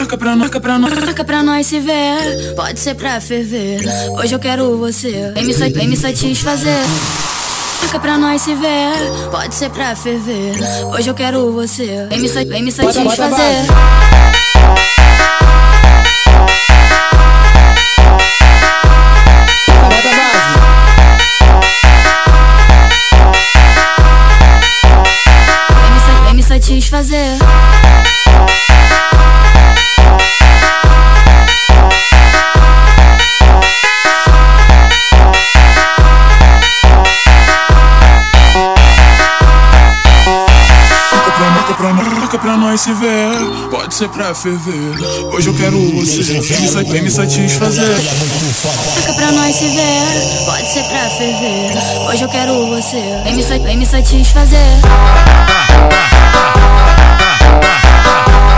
marca pra nós se ver. Pode ser pra ferver. Hoje eu quero você. Vem me satisfazer. Marca pra nós se ver. Pode ser pra ferver. Hoje eu quero você. Vem me satisfazer. Vem me satisfazer. Marca pra nós se ver, pode ser pra ferver. Hoje eu quero você, vem me satisfazer. Marca pra nós se ver, pode ser pra ferver. Hoje eu quero você, vem me satisfazer.